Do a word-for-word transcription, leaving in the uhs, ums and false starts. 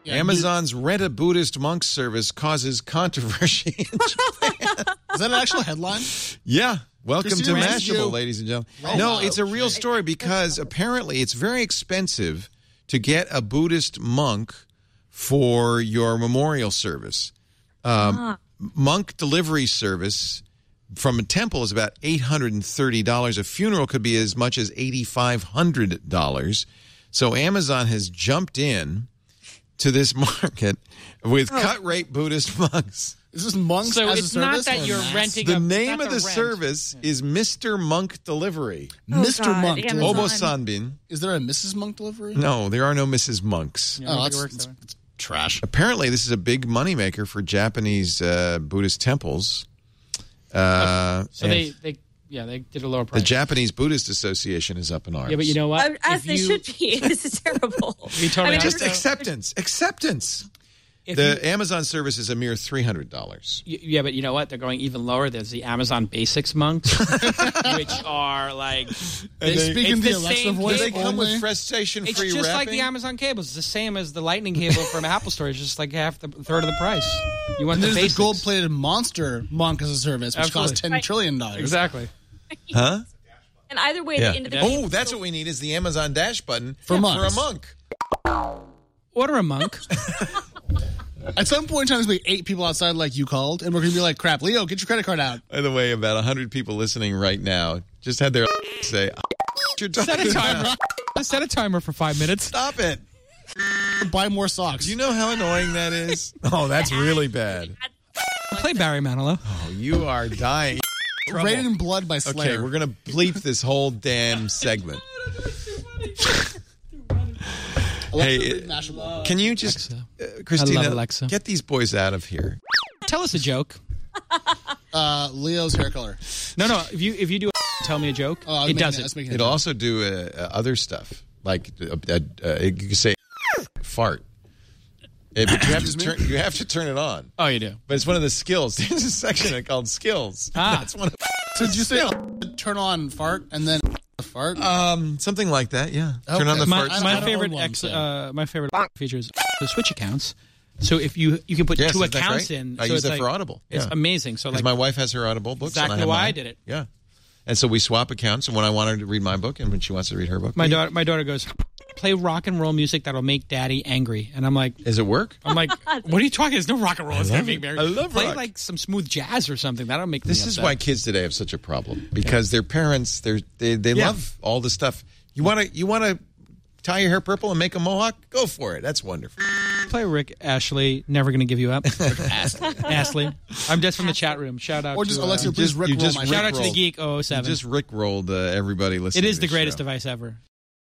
Yeah, Amazon's Rent a Buddhist Monk service causes controversy in Japan. Is that an actual headline? Yeah. Welcome Christina, to thank you. Mashable, ladies and gentlemen. Oh, no, wow. it's a real story because apparently it's very expensive to get a Buddhist monk for your memorial service. Um, Ah. Monk delivery service from a temple is about eight hundred thirty dollars. A funeral could be as much as eight thousand five hundred dollars. So Amazon has jumped in to this market with cut-rate Buddhist monks. Is this monks So as it's a not service? that or you're mass? renting The a- name not of the rent. service is Mister Monk Delivery. Oh, Mister God, Monk. Amazon. delivery. Obo-sanbin. Is there a Missus Monk delivery? No, there are no Missus Monks. Yeah, Oh, nobody that's, works that's, that way. that's trash. Apparently, this is a big moneymaker for Japanese uh, Buddhist temples. Uh, So and they, they, yeah, they did a lower the price. Japanese Buddhist Association is up in arms. Yeah, but you know what? Uh, As If they you- should be. This is terrible. be totally I mean, Just honest, acceptance. Acceptance. If The you- Amazon service is a mere three hundred dollars. Y- Yeah, but you know what? They're going even lower. There's the Amazon Basics monks, which are like They speak in it's the the Alexa same voice Do they cable. come only? with frustration it's free just wrapping? like the Amazon cables. It's the same as the Lightning cable from Apple Store. It's just like half the third of the price. You want And the there's the basics. gold-plated monster monk as a service, which Absolutely. costs ten Right. trillion dollars. Exactly. Huh? And either way, Yeah. the individual. Oh, that's what we need is the Amazon Dash button For for a monks. monk. Order a monk. At some point in time, there's going to be eight people outside like you called, and we're going to be like, crap, Leo, get your credit card out. By the way, about one hundred people listening right now just had their say, you're Set talking a timer. about. Set a timer for five minutes. Stop it. Buy more socks. Do you know how annoying that is? Oh, that's really bad. Play Barry Manilow. Oh, you are dying. Rated in Blood by Slayer. Okay, we're going to bleep this whole damn segment. Alexa, Hey, read Mashable. Can you just, Alexa. uh, Christina, I love Alexa. get these boys out of here? Tell us a joke. Uh, Leo's hair color. No, no. If you if you do a, tell me a joke, Oh, I was it making does I was it. making It'll also do uh, uh, other stuff, like uh, uh, uh, you can say fart. Uh, but you have to turn. You have to turn it on. Oh, you do. But it's one of the skills. There's a section called skills. Ah. That's one of So did you say turn on fart and then fart? um something like that. Yeah. Turn on Okay. the My, fart. I- my don't favorite own one, ex, so. uh, my favorite feature is the Switch accounts. So if you you can put Yes, two isn't that accounts great? in, I so use it's that like, for Audible. It's Yeah. amazing. So Because like my wife has her Audible books. Exactly and I have why mine. I did it. Yeah. And so we swap accounts, and when I want her to read my book, and when she wants to read her book, my we- daughter my daughter goes, play rock and roll music that'll make daddy angry, and I'm like. Does it work? I'm like, what are you talking? There's no rock and roll. It's gonna love make it. me I angry. love Play rock. like some smooth jazz or something. That'll make This me is upset. why kids today have such a problem because their parents, they're, they they Yeah. love all the stuff. You want to you want to tie your hair purple and make a mohawk? Go for it. That's wonderful. Play Rick Ashley. Never gonna give you up. Ashley. I'm just from the chat room. Shout out. or just to, uh, Alexa, you please just- rickroll you just my Shout out to the Rickrolled. Geek oh oh You seven. just rickrolled uh, everybody listening. It is to the this greatest show. device ever.